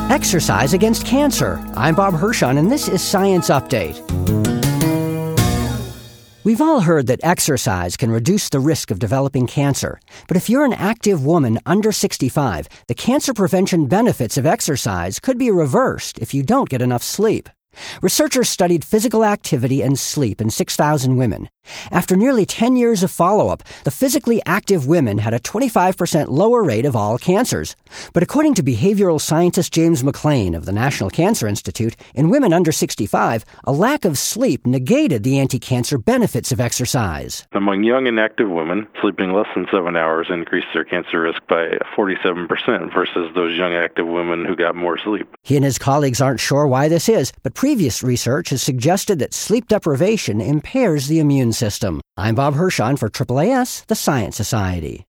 Exercise against cancer. I'm Bob Hirschon, and this is Science Update. We've all heard that exercise can reduce the risk of developing cancer. But if you're an active woman under 65, the cancer prevention benefits of exercise could be reversed if you don't get enough sleep. Researchers studied physical activity and sleep in 6,000 women. After nearly 10 years of follow-up, the physically active women had a 25% lower rate of all cancers. But according to behavioral scientist James McLean of the National Cancer Institute, in women under 65, a lack of sleep negated the anti-cancer benefits of exercise. Among young and active women, sleeping less than 7 hours increased their cancer risk by 47% versus those young active women who got more sleep. He and his colleagues aren't sure why this is, but previous research has suggested that sleep deprivation impairs the immune system. I'm Bob Hirschon for AAAS, the Science Society.